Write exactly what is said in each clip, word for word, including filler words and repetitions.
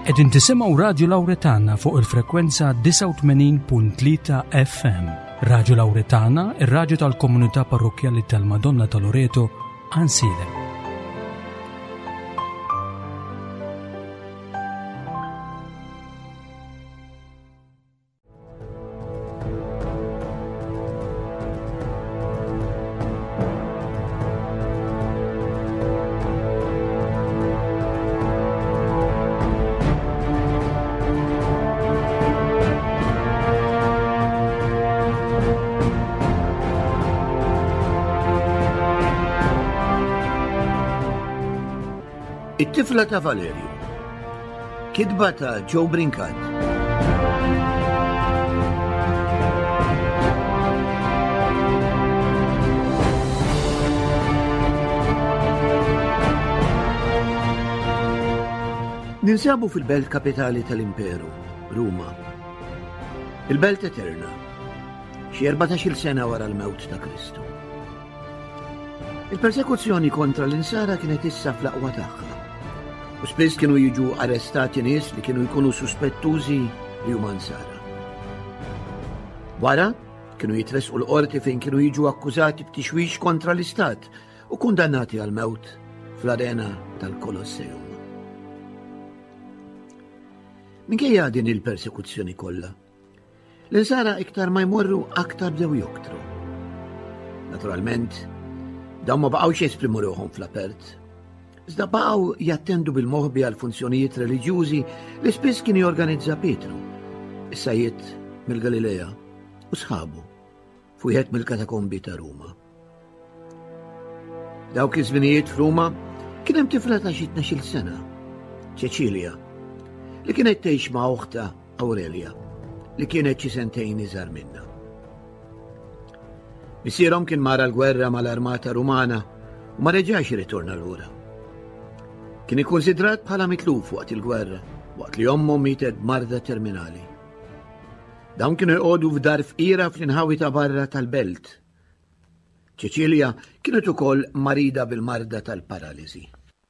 Qegħdin tisimgħu Radju Lawretana fuq il-frekwenza disa' u tmenin punt tlieta F M. Radju Lawretana, ir-radju tal-Komunità Parrokjali tal-Madonna ta' Loreto, Ansilem. It-tifla ta' Valerju. Kidba ta' Joe Brinkat. Ninsabu fil-belt kapitali tal-Imperu, Ruma. Il-belt eterna, xi erbatax-il sena wara l-mewt ta' Kristu. Il-persekuzzjoni kontra l-insara kienet issa fl-aqwa tagħha. U spiss kienu jiġu arrestati nies li kienu jkunu suspettużi li huma nsara. Wara kienu jitresqu l-qorti fejn kienu jiġu akkużati b'tixwix kontra l-Istat u kundannati għal mewt fl-arena tal-Kolosseum. Minkejja din il-persekuzzjoni kollha, l-insara iktar ma jmorru aktar bdew joktru. Naturalment, dawn ma baqgħux jesprimu ruħhom fl-apert. Iżda baqgħu jattendu bil-moħbi għal funzjonijiet reliġjużi li spiss kien jorganizza Petru, is-sajjied mill-Galilea u sħabu fuq wieħed mill-katakombi ta' Ruma. Dawk iż-żminijiet f'Ruma kien hemm tifla ta' xi tnax-il sena, Ċeċilja, li kienet tgħix ma' oħta Awrelja, li kienet xi sentejn iżgħar minnha. Misierhom kien mara l-gwerra mal-armata Rumana u ma reġax irritorna lura. Kien ikkunsidrat bħala mitluf waqt il-gwerra, waqt li ommu mietet marda terminali. Dawn kienu jqogħdu f'dar fqira fl-inħawi ta' barra tal-belt. Ċeċilja kienet ukoll marida bil-marda tal-paraliżi.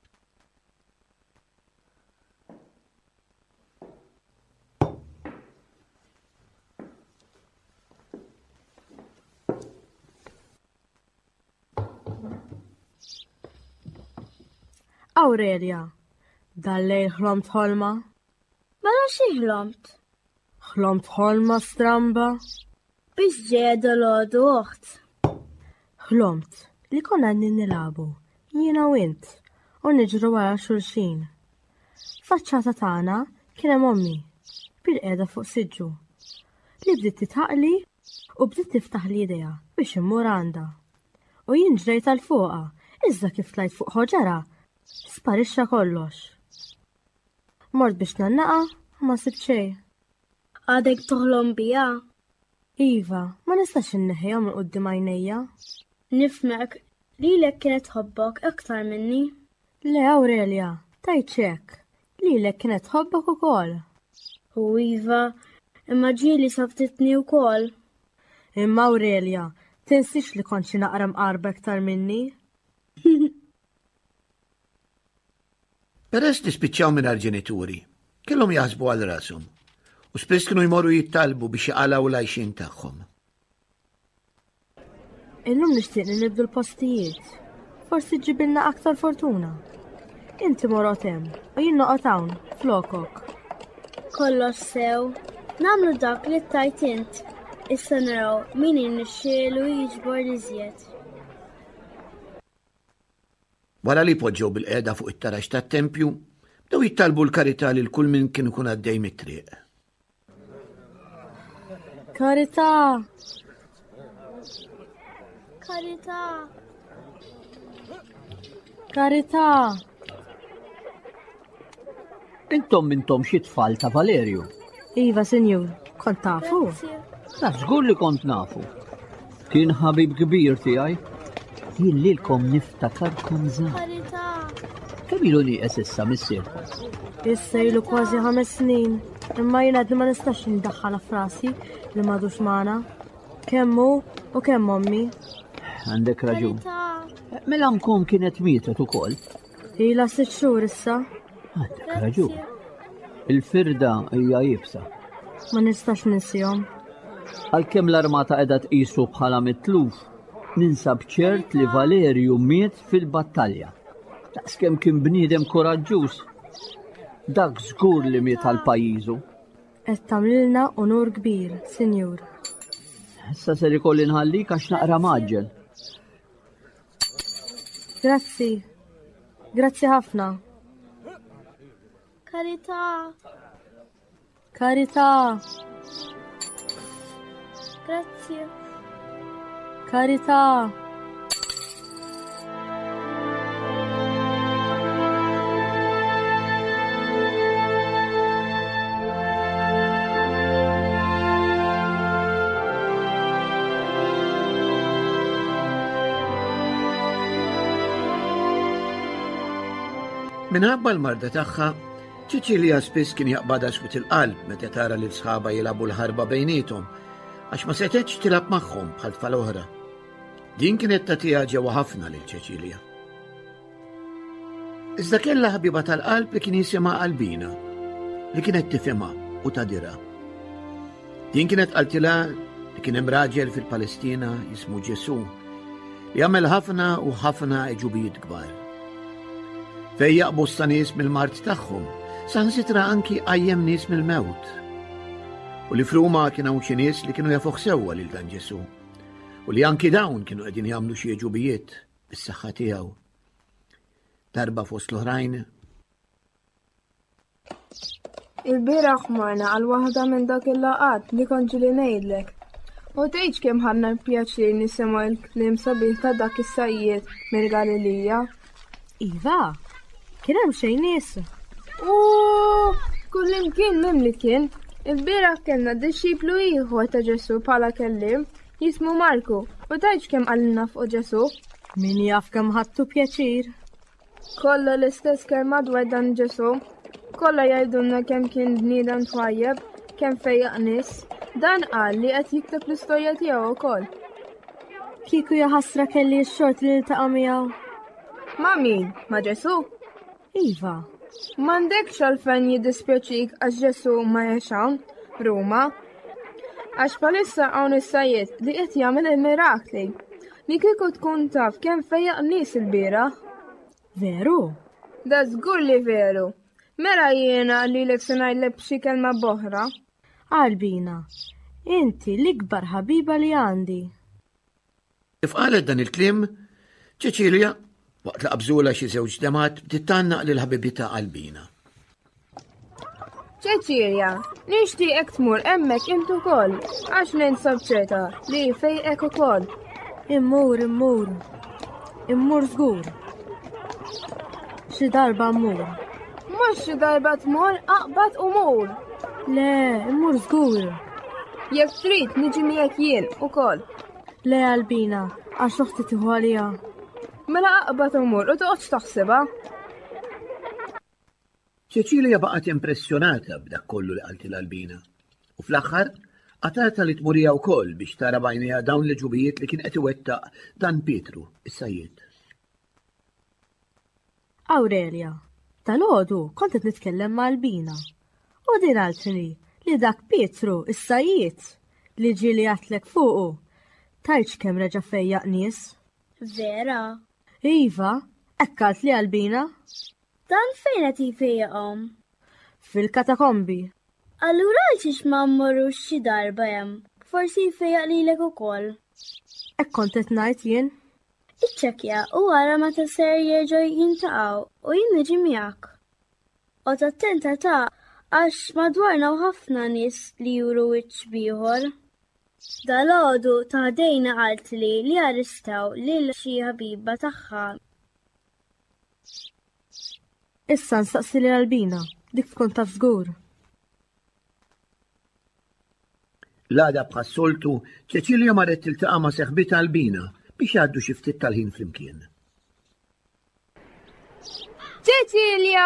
Awrelja, dal-lejl ħlomt ħolma? Mela xi ħlomt? Ħlomt ħolma stramba? Biex ġeda l-għodu uħt. Ħlomt li konna nilabu, jiena u int, u niġru wara xulxin. Faċċata tagħna kien hemm ommi, bil-qiegħda fuq siġġu, li bdiet titħaqli u bdiet tiftaħ li idea biex immur għandha. U jien ġrejt għal fuqha, iżda kif tlajt fuq ħoġara, sparixxa kollox. Mort biex nannaqa, ma sibt xejn. Għadek toħlom biha? Iva, ma nistax inneħħiha minn quddiem għajnejja. Nifhmek lilek kienet tħobbok aktar minni. Le Awrelja, tajt hekk, lilek kienet tħobbok ukoll. U iva, imma ġieli saftitni wkoll. Imma Awrelja, tinsix li kont xi naqra mqarba aktar minni? Peress li spiċċaw minn ġenituri, kellhom jaħsbu għal rashom u spiss kienu jmorru jittalbu biex jaqalaw l-għajxin tagħhom. Illum nixtieq li nibdu l-postijiet. Forsi ġibilna aktar fortuna. Inti morot hemm u jien noqgħod hawn flokok. Kollox sew, nagħmlu dak li tajt int. Issa naraw min innixxielu jiġbor iżjed. Wara li poġġew bil-qiegħda fuq it-tarax tat-tempju, bdew jittalbu l-karità lil kull min kien ikun għaddej mit-triq. Karità! Karità! Karità! Intom mintom xi tfal ta' Valerju. Iva, Sinjur, kont tafu? Naf żgur li kont nafu. Kien ħabib kbir tiegħi. Jien lilkom niftakarkom żgħar. Karità! Kemm ilu nieqes issa missier? Issa ilu kważi ħames snin, imma jien għadni ma nistax nindaħħala f'rasi li m'għadux magħna. Kemm hu u kemm ommi. Għandek raġun. Mela mkom kienet mietet ukoll. Ilha sitt xhur issa. Għandek raġun. Il-firda hija jibsa. Ma nistax ninsihom. Għalkemm l-armata qiegħda tqisu bħala mitluf, ninsab ċert li Valerju miet fil-battalja. Daqskemm kien bniedem koraġġuż. Dak żgur li miet għal pajjiżu. Qed tagħmlilna onur kbir, Sinjur. Issa ser ikolli nħallik għax naqra maġġel. Grazzi. Grazzi ħafna. Karità. Karità. Grazie. Karità. Minħabba l-marda tagħha, Ċiċilja spiss kien jaqbada xwit il-qalb meta tara li sħaba jilabu l-ħarba bejnietom, għax ma setgħetx tilab magħhom bħal tfal oħra. Din kienet tagħtiha ġewwa ħafna lil Ċiċilja. Iżda kellha ħabiba tal-qalb li kien jisimha Albina, li kienet tifhimha u tadirha. Din kienet qaltilha li kien hemm raġel fil-Palestina jismu Ġesu, li jagħmel ħafna u ħafna eġubijiet kbar. Fej jaqbu sta-nies mill-mart tagħhom, saħansitra anki qajjem nies mill-mewt. U li f'Ruma kien hawn xi nies li kienu jafuh sewwa lil dan Ġesu, u li anki dawn kienu qegħdin jagħmlu xi eġubijiet bis-saħħa tiegħu. Darba fost l-oħrajn. Il-bieraħ marna għal waħda minn dak il-laqat li kont ġili ngħidlek. U tgħidx kemm ħadna pjaċir nisimgħu l-kliem sabiħ ta' dak is-sajjied mill-Galilija. Iva, kien hemm xejn nies. Uuu, kullimkien minn li kien. Il-bieraħ kellna dixxiplu ieħor ta' Ġesu bħala kelliem, jismu Marku, u tgħidx kemm qalilna fuq Ġesu. Min jaf kemm ħadtu pjaċir. Kollha l-istess kelma dwar dan Ġesu. Kollha jgħidulna kemm kien bniedem twajjeb, kemm fejjaq nies. Dan qal li qed jikteb l-istorja tiegħu wkoll. Kieku jaħasra kelli x-xort li niltaqa' miegħu. Ma' min? Ma' Ġesu? Iva. M'għandekx għalfejn jiddispjaċik għax Ġesu ma jgħix hawn, Ruma. Għax bħalissa hawn is-sajjied li qed jagħmel il-mirakli. Li kieku tkun taf kemm fejjaq nies il-bieraħ. Veru? Da żgur li veru. Mela jiena lilek se ngħidlek b'xi kelma b'oħra. Albina, inti l-ikbar ħabiba li għandi. Kif qalet dan il-kliem, Ċiċilja, waqt li qabżula xi żewġ demat, bdiet tgħannaq lil ħabibitha Albina. Ċiċilja, nixtieqek tmur hemmhekk int ukoll, għax ninsab ċerta li fejqek ukoll. Immur, immur. Immur żgur. Xi darba mmur. Mhux xi darba tmur, aqbad u mur. Le, immur żgur. Jekk trid niġi miegħek jien ukoll. Le Albina, għax oħti tieħu għaliha. Mela aqbad u mur u toqgħodx taħsibha. Ċiċilja baqgħet impressjonata b'dak kollu li qaltilha Albina. U fl-aħħar għatarta li tmurija wkoll biex tara bajnejha dawn l-ġubijiet li kien qed iwettaq dan Pietru, is-sajjied. Awrelja, tal-għodu kont qed nitkellem ma' Albina. U din għaltni li dak Pietru, is-sajjied li ġieli għatlek fuqu, tajtx kemm reġa' fejjaq nies. Vera? Iva, ekkalt li Albina? Dan fejn qed jifejjaqhom? Fil-katakombi. Allura għaliex ma mmorrux xi darba hemm, forsi jfejjaq lilek ukoll. Hekk kont qed ngħid jien. Iċċekkja u wara meta ser jerġgħu jintaqgħu u jien niġi miegħek. Qod attenta ta' għax madwarna ħafna nies li juru wiċċ bieħor. Dalgħodu ta' dejna qaltli li arrestaw lil xi ħabiba tagħha. Issa nsaqsi li Albina, dik tkun taf żgur. L-għada bħas-soltu, Ċiċilja marret tiltaqa' ma' seħbitha Albina biex jgħaddu xi ftit tal-ħin flimkien. Ċiċilja!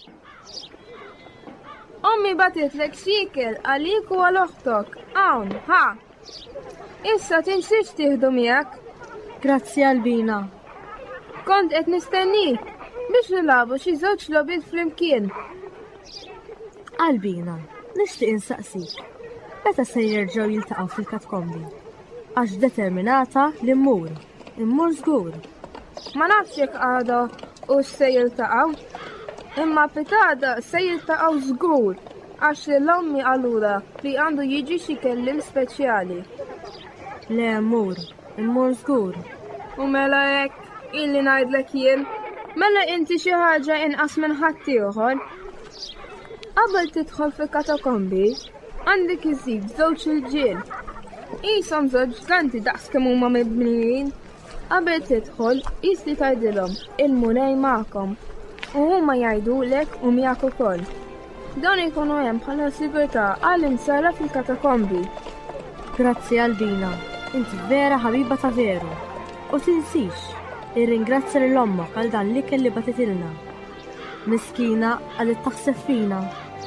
Ommi batitlek xikel għalik u għal-oħtok. Hawn, ha! Issa tinsiex tieħdu miegħek. Grazzi Albina. Kont qed nistennik biex nilagħbu xi żewġ logħbiet flimkien. Albina, nixtieq insaqsik. Meta se jerġgħu jiltaqgħu fil-katakombi? Għax determinata li mmur, immur żgur. Ma nafx jekk għada u se jiltaqgħu, imma pitada se jiltaqgħu żgur għax l-ommi allura li għandu jiġi xi kellim speċjali. Le mmur, immur żgur. U mela hekk illi ngħidlek jien, mela inti xi ħaġa inqas minn ħadd ieħor. Qabel tidħol fil-katakombi, għandek isib żewġ il-ġiel. Ishom żewġ ġganti daqs kemm huma mibnijin. Qabel tidħol qis li tgħidilhom il-mulej magħkom u huma jgħidulek u miegħek ukoll. Dawn ikunu hemm bħala sigurtà għall-insara fil-katakombi. Grazzi Albina, inti vera ħabiba ta' veru. U tinsix, irringrazzja lill-ommok għal dan l-ikel li batitilna. Miskina għalet taħseb fina.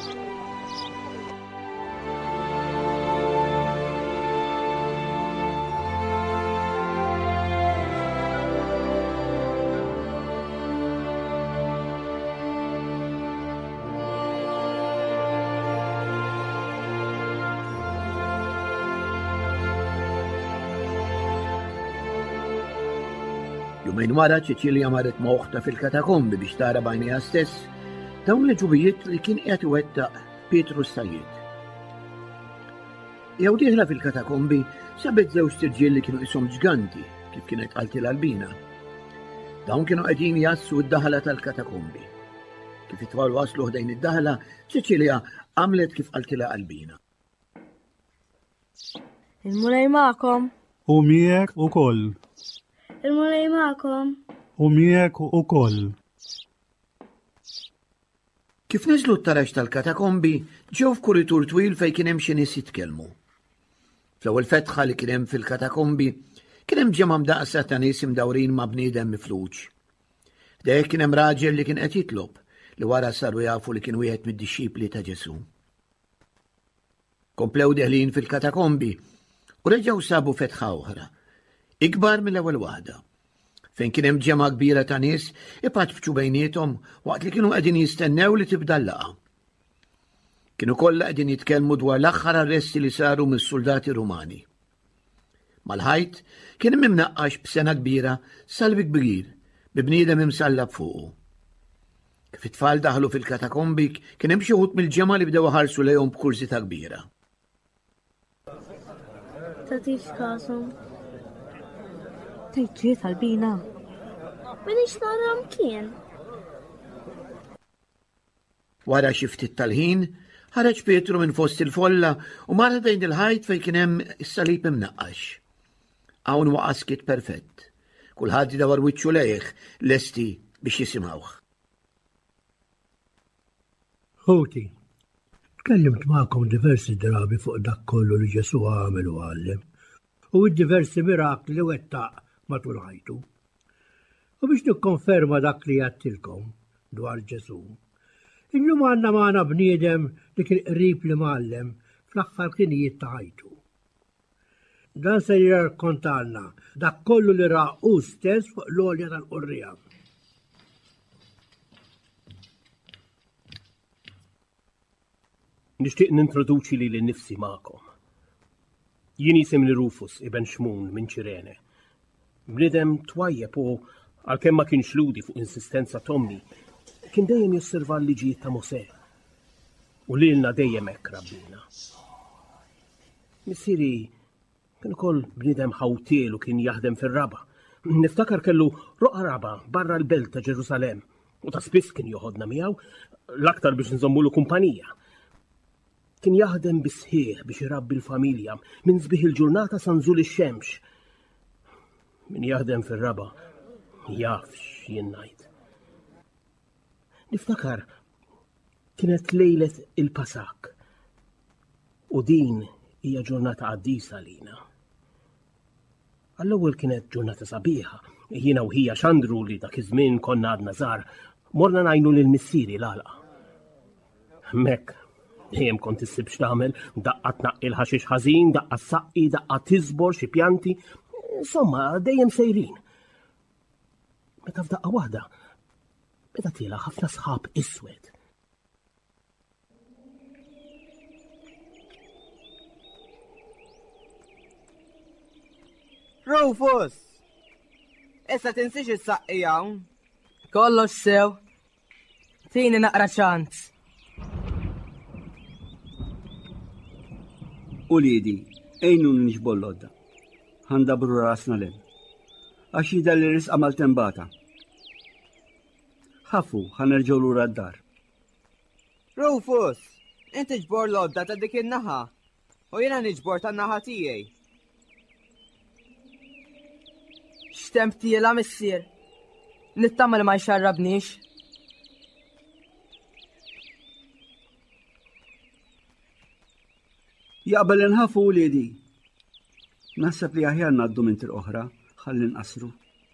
Jumejn wara Ċiċilja marret moħta fil-katakombi biex tara bajnija stess dawn l-ġubijiet li kien qed iwettaq Pietru Sajjed. Jew dieħla fil-katakombi sabet żewġ tirġiel li kienu ishom ġganti kif kienet qalti l-Albina. Dawn kienu qegħdin jassu d-daħla tal-katakombi. Kif itwal waslu ħdejn id-daħla, Ċiċilja għamlet kif qaltilha Albina. Il-mulej magħkom. U miegħek ukoll. Il-mulej magħkom. U miegħek ukoll. Kif niżlu t-tarax tal-katakombi, ġew f'kuritur twil fejn kien hemm xi nies jitkellmu. Fl-ewwel fetħa li kien hemm fil-katakombi, kien hemm ġemma mdaqsa ta' nies imdawrin ma' bniedem mifluġ. Dejk kien hemm raġel li kien qed jitlob li wara saru jafu li kien wieħed mid-dixxipli ta' Ġesu. Komplew deħlin fil-katakombi u reġgħu sabu fetħa oħra, ikbar mill-ewwel waħda, fejn kien hemm ġemma kbira ta' nies ipaċċu bejniethom waqt li kienu qegħdin jistennew li tibda l-laqgħa. Kienu kollha qegħdin jitkellmu dwar l-aħħar arresti li saru mis-soldati Rumani. Mal-ħajt kien hemm imnaqqax b'sena kbira salbi kbir bi bniedem imsallab fuqu. Kif it-tfal daħlu fil-katakombi kien hemm xi wħud mill-ġemma li bdew ħarsu lejhom b'kursita kbira. Tatix kasom. Tgħid ġiet Albina. Minix naram kien. Wara xi ftit tal-ħin, ħareġ Pietru minn fost il-folla u mara bejn il-ħajt fejn kien hemm is-salib imnaqqax. Hawn waqa' skit perfett. Kulħadd idawar wiċċu lejh lesti biex jisimgħuh. Ħoti, tkellimt magħkom diversi drabi fuq dak kollu li Ġesu għamel u għallem u d-diversi mirakli li wettaq matul ħajtu. U biex nikkonferma dak li għattilkom dwar Ġesu, illum għandna magħna bniedem li kien qrib li mgħallem fl-aħħar klinijiet ta' ħajtu. Dan se jirrakkontalna dak kollu li ra hu stess fuq l-għolja tal-qurrija. Nixtieq nintroduċi li l-nifsi magħkom. Jien isimni Rufus ibn Xmun minn Ċirene. Bniedem twajjeb u għalkemm ma kienx ludi fuq insistenza Tommi, kien dejjem josserva l-liġijiet ta' Mosè. U lilna dejjem hekk rabbina. Missieri kien ukoll bniedem ħawtiel u kien jaħdem fir-raba. Niftakar kellu roqa raba barra l-belt ta' Ġerusalemm u ta' spiss kien joħodna miegħu l-aktar biex nżommulu kumpanija. Kien jaħdem bisħieħ biex irabbi l-familja minn sbieħ il-ġurnata sa nżul ix-xemx. Min jaħdem fir-raba jafx jien ngħid. Niftakar kienet lejlet il-Pasak u din hija ġurnata qaddisa lina. Għall-ewwel kienet ġurnata sabiħa, jiena u hija xandru li dak iż-żmien konna għadna żgħar morna ngħinu lil missieri l-għalqa. Hemmhekk jem kont issib x'tagħmel, daqqa tnaqqi l-ħaxix ħażin, daqqa saqqi, daqqa tiżbor xi pjanti, insomma dejjem sejrin. Meta f'daqqa waħda, beda tiela ħafna sħab iswed. Rufus! Issa tinsix is-saqqi hawn. Kollox sew. Tini naqra ċans. U liedi, ejnu nixbol l-odda. Ħandabru rasna lem. Għax jidher li risqa mal-tembata. Ħafu, ħanerġgħu lura d-dar. Rufus, inti ġbor l-odda ta' dik in-naħa. U jiena niġbor tan-naħa tiegħi. X'temp tiela missier. Nittama li ma jxarrabnix. Jaqbel inħafu liedi. Naħseb li aħjar ngħaddu minn triq oħra, ħalli nqasru.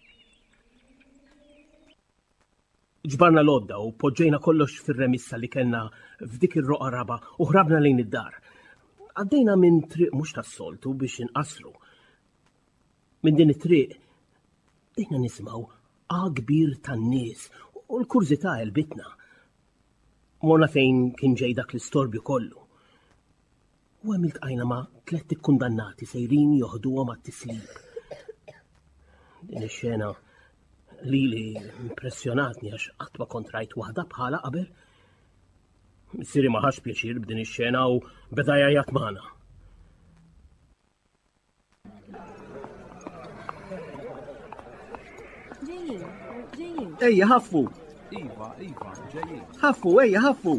Ġbarna l-odda u poġġejna kollox fir-remissa li kellna f'dik ir-roqa raba u ħrabna lejn id-dar. Għaddejna minn triq mhux tas-soltu biex inqasru. Minn din it-triq dejna nisimgħu qa kbir tan-nies u l-kurżità elbitna. Morna fejn kien ġej dak l-istorbju kollu. U hemm iltqajna ma' tliet ikkundannati sejrin joħduhom għat-tislib. Din ix-xena lili impressjonatni għax qatt ma kont rajt waħda bħala qabel. Missieri ma ħax pjaċir b'din ix-xena u beda jgħajjat magħna. Ejja, ħaffu! Iva, Iva, ġejjin. Ħaffu, ejja, ħaffu!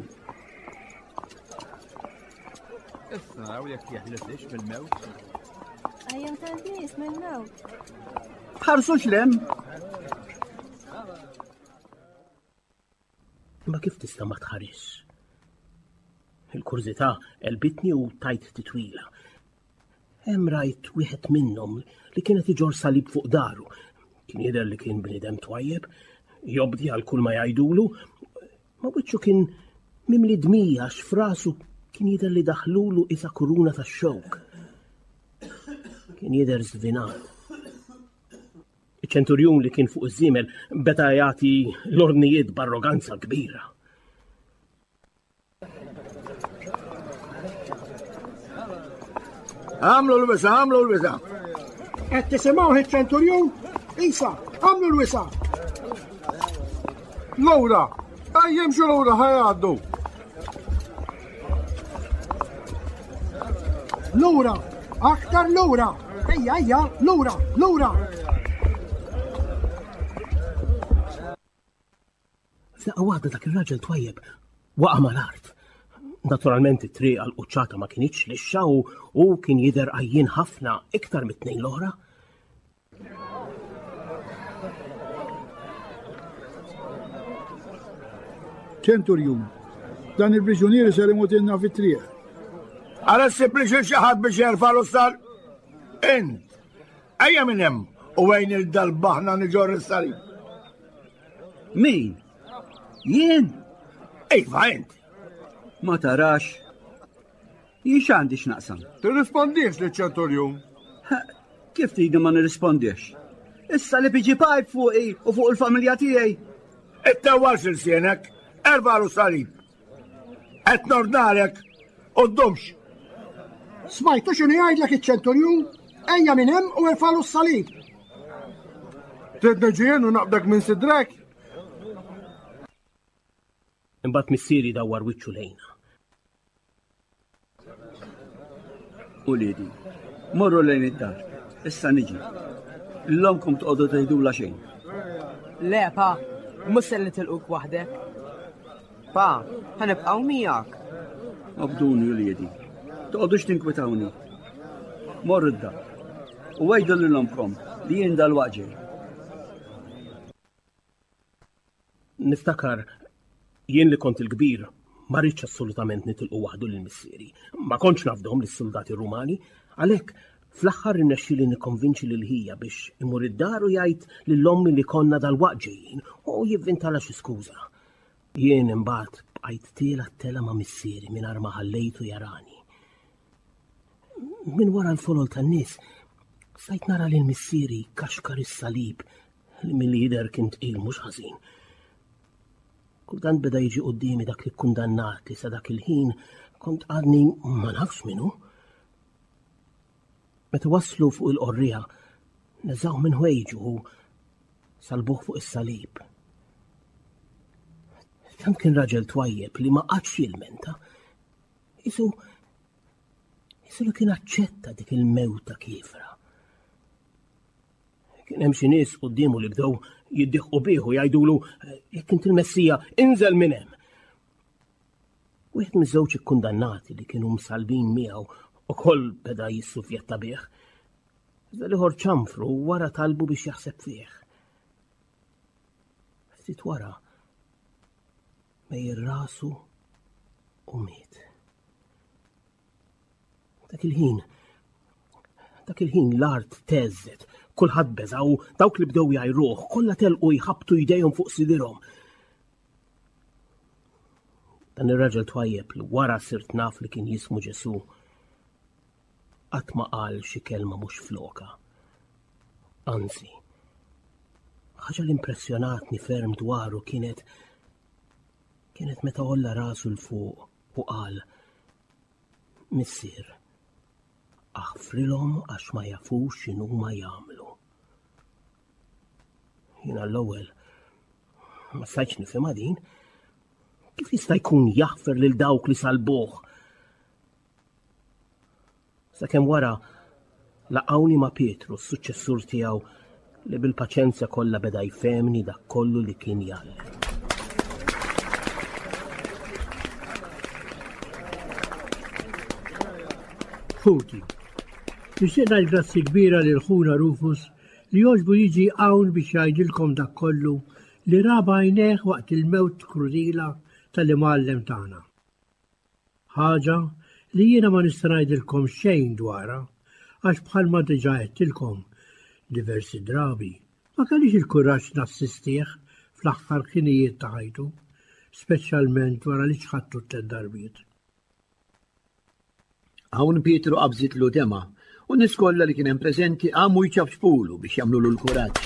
Issa naraw jekk jeħlifx mill-mewt. Ejjem tal-nies mill-mewt. Ħarsux lem! Ma kif tista' ma tħarix? Il-kurżità elbitni u tajt titwila. Hemm rajt wieħed minnhom li kienet iġor salib fuq daru. Kien jidher li kien bniedem twajjeb, jobdi għal kull ma jgħidulu, ma wiċċu kien mimli dmija għax f'rasu kien jidher li daħlulu isa kuruna tax-xewk. Kien jidher żvinaru. Iċ-ċenturjun li kien fuq iż-żiemel beda jagħti l-ornijiet b'arroganza kbira. Għamlu l-wisa, għamlu l-wisa. Qed tisimgħu iċ-ċenturjun? Isa, għamlu l-wisa. Lura, għajjem xu lura ħajaddu. Lura, aktar lura. Ejja, ejja, lura, lura. F'daqqa waħda dak ir-raġel twajjeb waqa' mal-art. Naturalment it-triq għall-quċċata ma kienitx lixxa u kien jidher għajjin ħafna iktar mit-tnejn l-oħra. Ċenturjun, dan il-priġunieri ser imutilna fit-triq. Għala s-simpliċi xaħat biex jerfalu sar? Int, ejja minn hemm u għajn il-dalbaħna niġor is-salib. Min? Jien? Iva, int. Ma tarax. Jiex għandi x'naqsam. Tirrispondix li ċenturjun. Kif tidi ma nirrispondix? Issa li biġi pajb fuqi u fuq il-familja tiegħi. Ittewwal xil-sienek, erbalu salib. Et nordnarek u d-dumx. Smajtu x'inhu jgħidlek iċ-ċenturjun? Ejja minn hemm u erfalu s-salib. Tridni ġien u naqbdek minn sidrek? Imbagħad missieri dawwar wiċċu lejna. U liedi, morru lejn id-dar. Issa niġi. L-lomkom tqogħdu tgħidula xejn. Le, pa, mhux se li tilquk waħdek. Pa, ħanibqgħu miegħek. Abduni u liedi. Toqgħodux tinkwitawni. Morru d-dar. U għajdu lilhomkom li jien dal-waqt ġej. Niftakar jien li kont il-kbir ma rridx assolutament nitilqu waħdu lill-missieri. Ma kontx nafdhom lis-soldati Rumani, għalhekk fl-aħħar irnexxieli nikkonvinċi lil ħija biex imur id-dar u jgħid lill-ommi li konna dal-waqt ġejjin u jivvintala xi skuża. Jien imbagħad bqajt tiela tela ma' missieri mingħajr ma ħallejtu jarani. Min wara l-folol tan-nies stajt nara lil missieri kaxkar is-salib li mill-lider kien tqil mhux ħażin. Kultant beda jiġi qudiemi dak li kkundannat li sa dak il-ħin kont għadni ma nafx minnu. Meta waslu fuq il-qorrija Neżaw minn ħwejġu u salbuh fuq is-salib. Tant kien raġel twajjeb li ma qatx jilmenta. Isu Isu li kien aċċetta dik il-mewta kifra. Kien hemm xi nies qudiemu li bdew jiddieħqu bih u jgħidulu jekk int il-Messija inżel minn hemm. Wieħed miż-żewġ ikkundannati li kienu msalbin miegħu ukoll beda jissufjetta bih. Iżda liħor ċanfru wara talbu biex jaħseb fih. Ftit wara mejjer rasu u miet. Dak il-ħin, dak il-ħin l-art teżżet, kulħadd beża u dawk li bdew jgħajruh kollha telqu jħabtu jdejhom fuq sidierhom. Dan ir-raġel twajjeb li wara sirt naf li kien jismu Ġesu qatt ma qal xi kelma mhux floka. Anzi, ħaġa li impressjonatni ferm dwaru kienet kienet meta olla rasu l-fuq u qal Missier, aħfrilhom għax ma jafux x'inhuma jagħmlu. Jiena l-ewwel ma stajtx nifhimha din. Kif jista' jkun jaħfer lil dawk li salbuh? Sakemm wara laqgħuni ma' Pietru, s-suċċessur tiegħu, li bil-paċenzja kollha beda jfehmni dak kollu li kien jgħallem. Futi, nixtieq ngħid grazzi kbira lil ħuna Rufus li jogħġbu jiġi hawn biex jgħidilkom dak kollu li raba għajnejh waqt il-mewt krudila tal-imgħallem tagħna. Ħaġa li jiena ma nista' ngħidilkom xejn dwarha għax bħalma diġà għedtilkom diversi drabi ma kellix il-kuraġġ nassistih fl-aħħar ħinijiet ta' ħajtu, speċjalment wara li ċħadtu t-tliet darbiet. Hawn Pietru qabżitlu dema u nies kollha li kien hemm preżenti għamu jċabxpulu biex jagħmlu l-kuraġġ.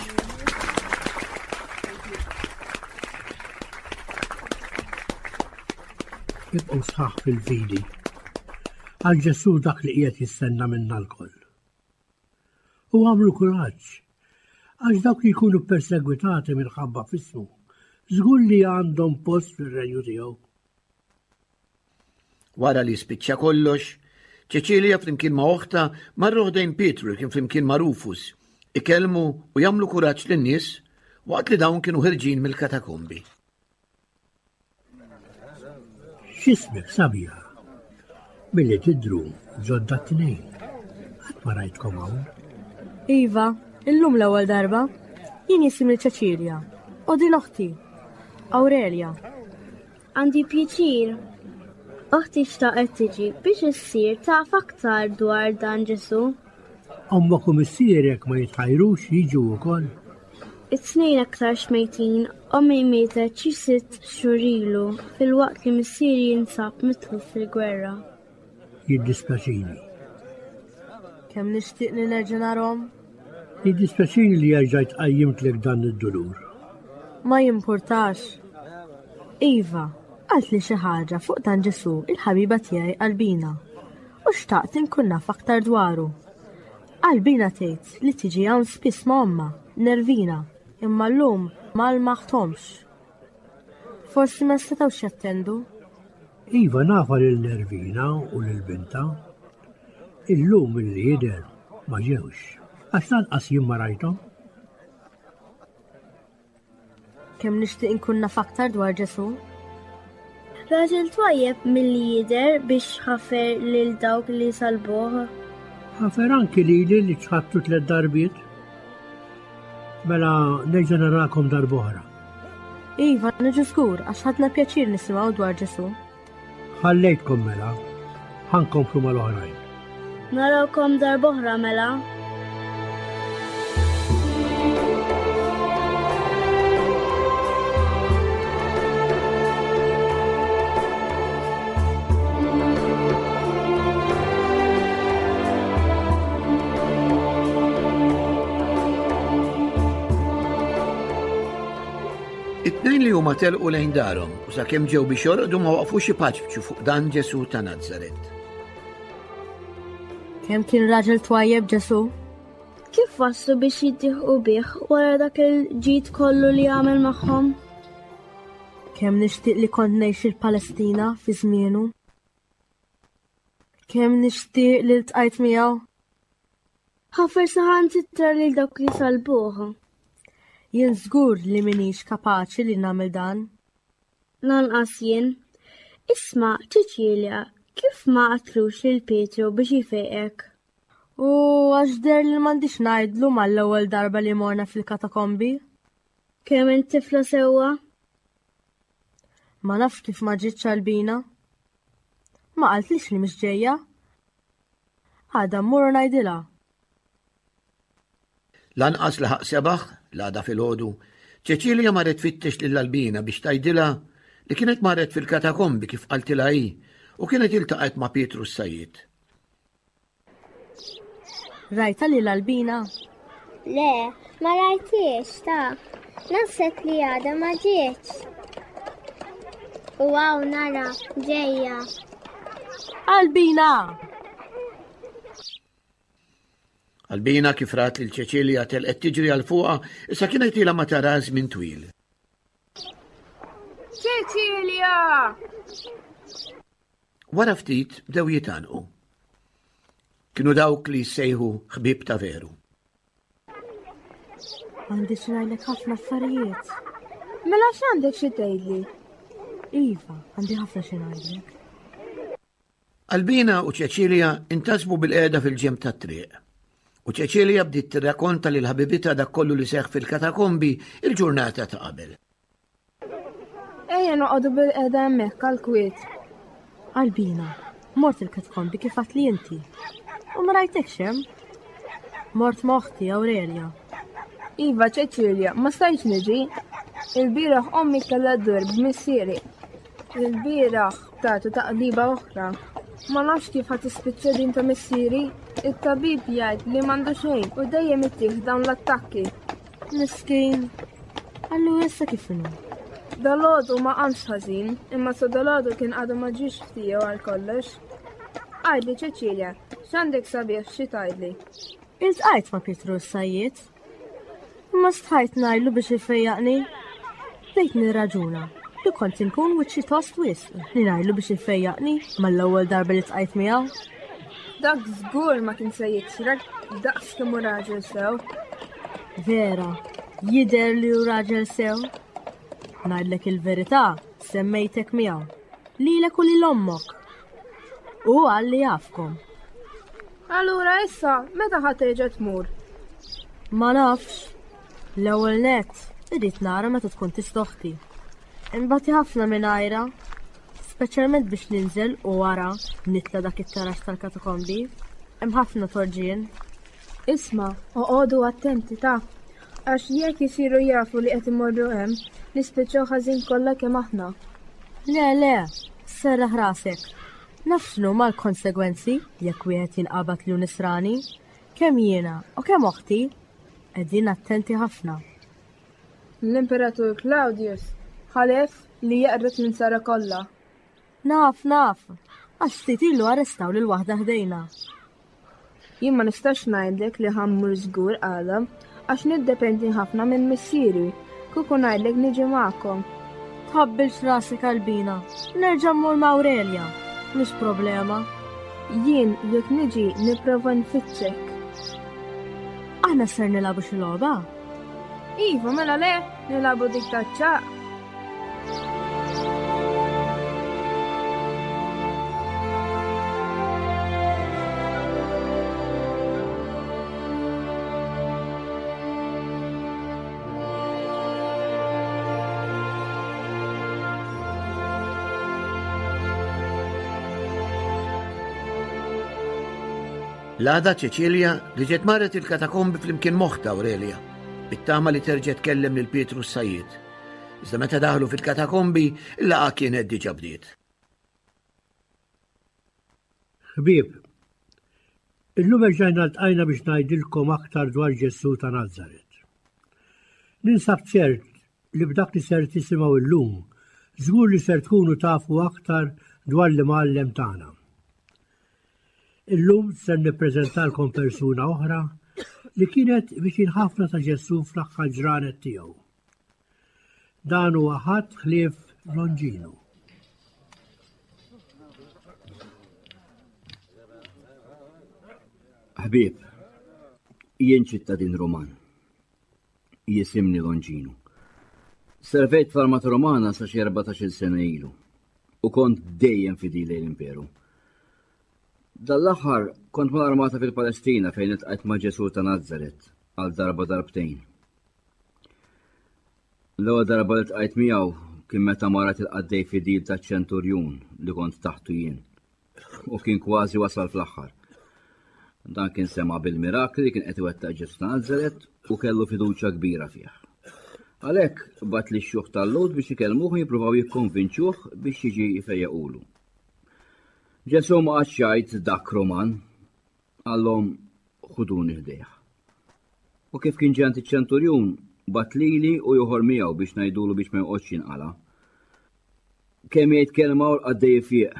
Ibqgħu sħaħ fil-fidi għal Ġesu dak li qiegħed jistenna minna l-koll. U għamlu kuraġġ għax dawk li jkunu persegwitati minħabba f'ismu żgur li għandhom post fir-renju tiegħu. Wara li spiċċa kollox, Ċeċilja flimkien ma' oħta marru ħdejn Pietru kien flimkien ma' Rufus, ikellmu u jagħmlu kuraġġ lin-nies waqt li dawn kienu ħirġin mill-katakombi. X'ismek Sabja? Milli tidru ġodda t-tnejn. Qatt ma rajtkom hawn. Iva, illum l-ewwel darba jien jisimni Ċeċilja u din oħti Awrelja. Għandi pjaċir. Oħti xtaqet tiġi biex issir taf aktar dwar dan Ġesu. Ommok u missierek ma jitħajrux jiġu wkoll. It-tnejn aktar xmejtin ommi mietet xi sitt xurilu fil-waqt li missieri jinsab mitħu fil-gwerra. Jiddispjaċini. Kemm nixtieq li nerġa' narhom? Jiddispjaċini li jerġgħet qajjimtlek dan id-dulur. Ma jimpurtax. Iva, qalt li xi ħaġa fuq dan Ġesu il-ħabiba tiegħi Albina u xtaqt inkun naf aktar dwaru. Albina tgħid li tiġi hawn spiss ma' omma, Nervina, imma llum ma lmaħthomx. Forsi ma setgħux jattendu? Iva nafa lil Nervina u lil binta. Illum illi jidher ma ġewx għax lanqas jien ma rajthom. Kemm nixtieq inkun naf aktar dwar Ġesu? Raġel twajjeb milli jidher biex ħafer lil dawk li salbuh. Ħafer anki lili li ċħadtu tliet darbiet. Mela nerġa' narakom darb'oħra. Iva, niġu żgur għax ħadna pjaċir nisimgħu dwar Ġesu. Ħallejtkom mela, ħankomplu mal-oħrajn. Narawkom darb'oħra mela. It-tnejn li huma telqu lejn darhom u sakemm ġew biex jorqdu ma waqfux ipaċbċu fuq dan Ġesu ta' Nażaret. Kemm kien raġel twajjeb Ġesu? Kif waslu biex jittieħu bih wara dak il-ġid kollu li għamel magħhom? Kemm nixtieq li kont ngħix il-Palestina fi żmienu? Kemm nixtieq li ltqajt miegħu? Ħaffer saħan titra lil dawk li salbuh. Jien żgur li minix kapaċi li nagħmel dan. Lanqas jien. Isma' Ċeċilja, kif ma qatlux lil Pietru biex jifejqek? U għax der li m'għandix ngħidlu mal-ewwel darba li morna fil-katakombi? Kemm int tifla sewwa? Ma nafx kif ma ġietx Albina. Ma qaltlix li mhix ġejja. Ħada mmur ngħidilha. Lanqas laħaq sebaħ l-għada fil-ħodu, Ċeċilja marret tfittex lill-Albina biex tgħidilha li kienet marret fil-katakombi kif qaltilha hi u kienet iltaqgħet ma' Pietru s-Sajjid. Rajta li l-Albina? Le, ma rajtiex ta' naħseb li għada ma ġietx. U għaw nara ġejja. Albina! Albina kif rat li l-Ċeċilja telqet tiġri għal fuqha, issa kienet ilha ma tara żmien twil. Ċeċilja! Wara ftit bdew jitanqu. Kienu dawk li jsejħu ħbieb ta' veru. Għandi xnajlek ħafna affarijiet. Mela x'għandek xi tgħidli? Iva, għandi ħafna xi ngħidlek. Albina u Ċeċilja intasbu bil-qiegħda fil-ġemp tat-triq. U Ċeċilja bdiet tirrakkonta lil ħabibitha dak kollu li seħħ fil-katakombi il-ġurnata ta' qabel. Ejja noqogħdu bil-qiegħda hemmhekk għall-kwiet. Albina, mort il-katakombi kif għat li inti. U ma rajtekx hemm? Mort moħti Awrelja. Iva Ċeċilja, ma stajtx niġi. Il-bieraħ ommi kellha dur b'missieri. Il-bieraħ tagħtu taqliba oħra. Ma nafx kif ħadd tispiċċa din ta' missieri. Il-tabib jgħid li m'għandu xejn u dejjem ittieħ dawn l-attakki. Miskin. Allura issa kif inhu? Dalgħodu ma qamx ħażin, imma sa dalgħodu kien għadu ma ġiex ftiegħu għal kollox. Għajdli Ċeċilja, x'għandek sabiħ xi tgħidli? Iltqajt ma' Pietru s-Sajjid. Ma stħajt ngħidlu biex ifejjaqni. Bdejt nirraġuna li kont inkun wiċċi tost wisq li ngħidlu biex ifejjaqni mal-ewwel darba li tqajt miegħu. Dak żgur ma kien se jiksrek daqs kemm hu raġel sew. Vera, jidher li hu raġel sew. Ngħidlek il-verità, semmejtek miegħu. Lilek u lil ommok. U għalli jafkom. Allura issa, meta ħadd terġa' tmur? Ma nafx. L-ewwel nett, irid nara meta tkun tistoħti. Imbagħad ħafna mingħajra, speċjalment biex ninżel u wara nitla dak it-tarax tal-katakombi. Hemm ħafna torġien. Isma', oqgħodu attenti ta' għax jekk isiru jafu li qed imorru hemm, nispiċċaw ħażin kollha kemm aħna. Le, le, serraħ rasek. Nafx huma l-konsegwenzi jekk wieħed jinqabad li nisrani, kemm jiena u kemm oħti qegħdin attenti ħafna. L-Imperatur Claudius ħalef li jaqret minn sara kollha. Naf, naf, għax ftit ilu arrestaw lil waħda ħdejna. Jien ma nistax ngħidlek li ħammur żgur għadha għax niddependi ħafna minn missieri, kieku ngħidlek niġi magħkom. Tħabbilx rasek Albina, nerġa' mmur ma' Awrelja. Mhux problema. Jien jekk niġi nipprova nfittxek. Aħna ser nilagħbu xi logħba? Iva, mela le, nilagħbu dik taċċaq. L-għada Ċeċilja riġet marret il-katakombi fl-imkien moħta Awrelja, bit-tama li terġet kellem lil Pietru s-Sajjid. Iżda meta daħlu fil-katakombi, il-laqa kienet diġà bdiet. Ħbieb, illum ġejna ltqajna biex ngħidilkom aktar dwar Ġesu ta' Nażaret. Ninsab ċert li b'dak li ser tisimgħu illum, żgur li ser tkunu tafu aktar dwar li mgħallem tagħna. Illum ser nippreżentalkom persuna oħra li kienet viċin ħafna ta' Ġesu fl-aħħar ġranet tiegħu. Dan huwa ħadd ħlief Longino. Ħbieb, jien ċittadin Roman. Jisimni Longino. Servejt fl-Armata Romana sa xi erbatax-il sena ilu u kont dejjem fidili l-Imperu. Dal-aħħar kont mal-Armata fil-Palestina fejn iltqajt ma' Ġesu ta' Nazaret għal darba darbtejn. L-ewwel darba li ltqajt miegħu kien meta marat il-qaddej fidil taċ-ċenturjun li kont taħtu jien u kien kważi wasal fl-aħħar. Dan kien sema bil-mirakli li kien qed iwettaq Ġesu ta' Nazaret u kellu fiduċja kbira fih. Għalhekk bat li x-xjuħ tal-lud biex ikellmuh jippruvaw jikkonvinċuh biex jiġi jfejjaqulu. Ġesu ma qatx jgħid dak Roman, għallhom ħuduni ħdejh. U kif kien ġant iċ-ċenturjun bat lili u joħor miegħu biex ngħidulu biex ma joqgħodx jinqala. Kemm jgħid kelma u l-qaddej fieq.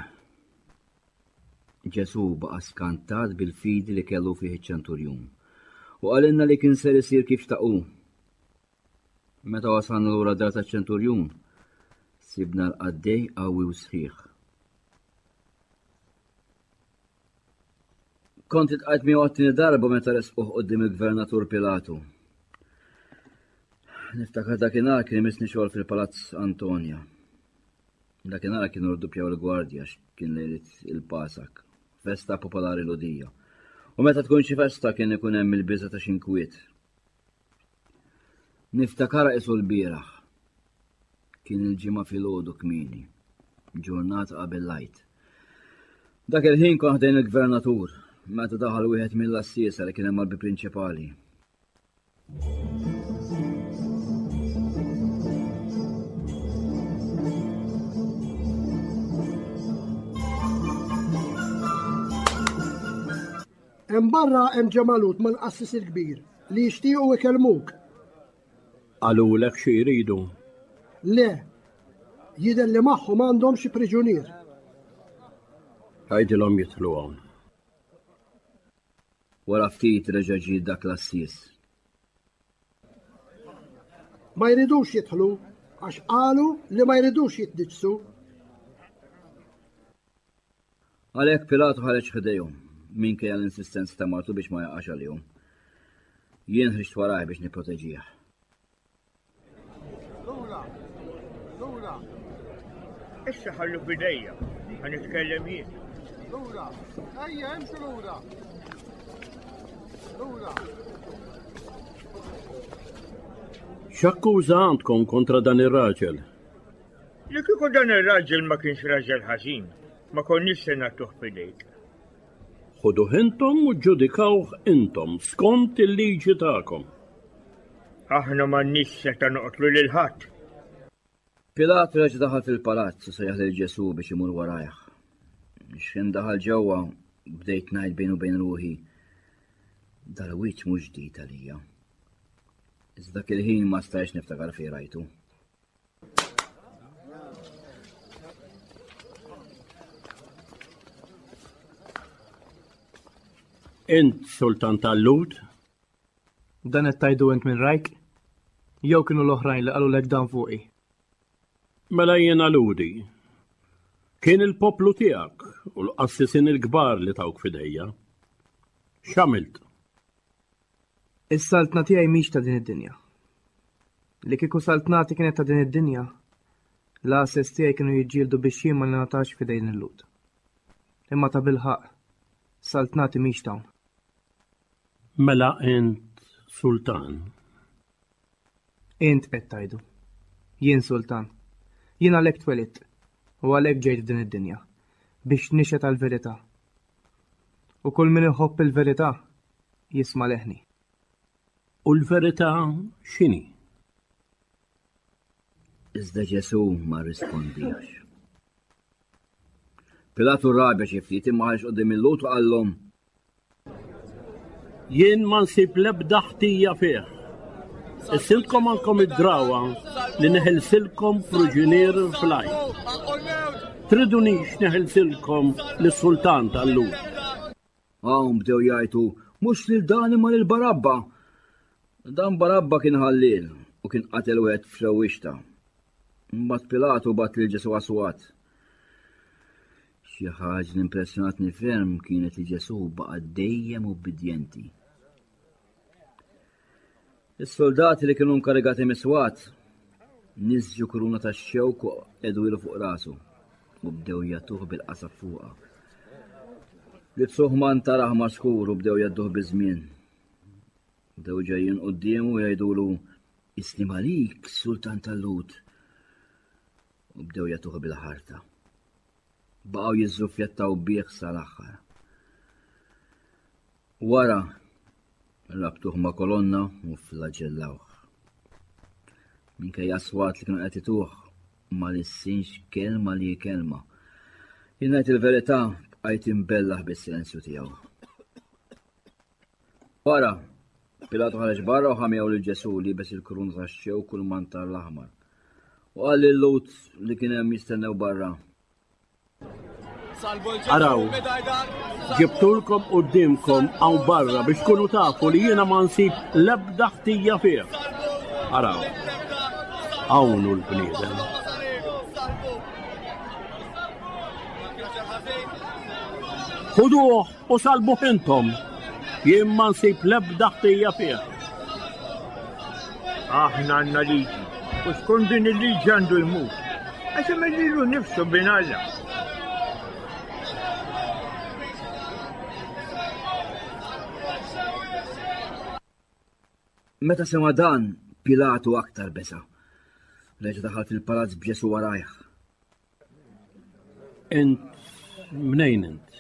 Ġesu baqa' skantat bil-fidi li kellu fih iċ-ċenturjun u qalilna li kien ser isir kif xtaqu. Meta wasalna lura dar taċ-ċenturjun, sibna l-qaddej qawwi u sħiħ. Kont iltqajt miegħu għat-tieni darba meta resquh quddiem il-Gvernatur Pilatu. Niftakar dakinhar kien imisni xogħol fil-Palazz Antonja. Dakinhar kienu rdoppjaw il-gwardja x'kien lejlet il-Pasak, festa popolari lodija. U meta tkun xi festa kien ikun hemm il-biża ta' xi nkwiet. Niftakara isu l-bieraħ. Kien il-ġimgħa filgħodu kmieni, ġurnata qabel lajt. Dak il-ħin kont ħdejn il-Gvernatur, meta daħal wieħed mill-assiesa li kien hemm mal-bib prinċipali. Hemm barra hemm ġemalut mal-qassis il-kbir li jixtiequ ikellmuk. Għalulek xi jridu? Le, jidher li magħhom għandhom xi priġunier. Għajdilhom jidħlu hawn. Wara ftit reġa' ġie dak l-assies. Ma jridux jidħlu għax qalu li ma jridux jitniġsu. Għalhekk Pilatu ħareġ ħdejhom minkejja l-insistenza ta' Martu biex ma jaqax għalihom. Jien ħriġt warajh biex nipproteġih. Issa ħallu bidejja, għan nitkellem jien. Lura, ejja, imxu lura. Lura. X'akkuża għandkom kontra dan ir-raġel? Li kieku dan ir-raġel ma kienx raġel ħażin, ma konniex se nagħtuh bidejk. Ħuduh intom u ġġudikawh intom skont il-liġi tagħkom. Aħna m'għandniex seta' noqtlu lil ħadd. Pilat reġa' daħal fil-palazz u sejjaħ lil Ġesu biex imur warajh. X'kien daħal ġewwa bdejt ngħid bejn u bejn ruħi dal-wiċċ mhux ġdid għalija. Iżda dak il-ħin ma stajtx niftakar fejn rajtu. Int Sultan tal-Lud? Dan qed tajdu int minn rajk? Jew kienu l-oħrajn li qalu lek dan fuqi? Mela jien Ludi. Kien il-poplu tiegħek u l-qassisin il-kbar li tawk fidejja. X'għamilt? Is-saltna tiegħi mhix ta' din id-dinja. Li kieku saltnati kienet ta' din id-dinja, l-assess tiegħi kienu jiġġieldu biex jien ma nagħtax fidejn il-Lud. Imma ta' bilħaq, saltnati mhix dawn. Mela int Sultan. Int qed tajdu. Jien Sultan. Jien għalhekk twelidt u għalhekk ġejt din id-dinja biex nixhet għall-verità. U kull min iħobb il-verità jisma' leħni. U l-verità x'inhi? Iżda Ġesu ma rrispondix. Pilatu rabja xi ftit imma ħareġ qudiem il-Lut u qallhom: Jien ma nsib l-ebda ħtija fih. Issilkom għalkom id-drawa li neħelsilkom priġunier fl-għajn. Tridunix neħelsilkom lis-Sultan tal-Lud. Hawn bdew jgħidu Mux lil dan imma lil Barabba. Dan Barabba kien ħallil u kien qatel wieħed f'xewwixta. Mbagħad Pilatu bat lil Ġesu aswat. Xi ħaġa li impressjonatni ferm kienet li Ġesu baqa' dejjem ubbidjenti. Is-soldati li kienu nkarigati miswat niżġu kuruna tax-xewk u qegħdu fuq rasu u bdew jagħtuh bil-qasab fuqha. Libsuh manta aħmar skur u bdew jadduh biżmien. Bdew ġejjin qudiemu u jgħidulu islim għalik, Sultan tal-Lut. U bdew jagħtuh bil-ħarta. Baqgħu jiżżuffjattaw bih sal-aħħar. Wara rabtuh ma' kolonna u flaġellawh. Minkejja aswat li kienu qed ituh ma lissinx kelma li kelma. Jien ngħid il-verità bqajt imbellaħ bis-silenzju tiegħu. Wara, Pilatu ħareġ barra u ħamjaw lil Ġesu li bes il-kurun tax-xewk u l-mantar l-aħmar. U qal lil-Lut li kien hemm jistennew barra. Araw, ġibtulkom qudiemkom hawn barra biex tkunu tafu li jiena ma nsib l-ebda ħtija fih. Araw, hawnhu l-bniedem. Ħuduh u salbuh intom, jien ma nsib l-ebda ħtija fih. Aħna għandna liġi, u skont din il-liġi għandu jmut, għax imellilu nnifsu bin Alla. Meta sema dan, Pilatu aktar besa. Reġa' daħal fil-palazz b'Ġesu warajh. Int mnejn int?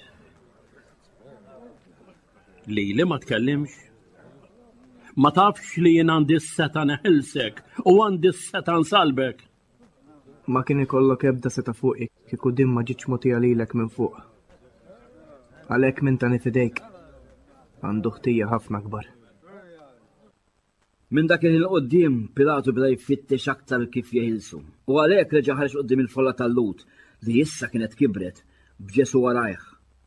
Li li ma tkellimx? Ma tafx li jien għandi s-seta neħilsek u għandi s-seta nsalbek? Ma kien ikollok ebda seta fuqik kieku din ma ġietx mogħtija lilek minn fuq. Għalhekk minn tani fidejk għandu ħtija ħafna kbar. Minn dak il-qoddim Pilatu bda jfittex aktar kif jeħilsu. U għalhekk reġa' ħareġ qoddim il-folla tal-Lut li issa kienet kibret b'Ġesu warajh.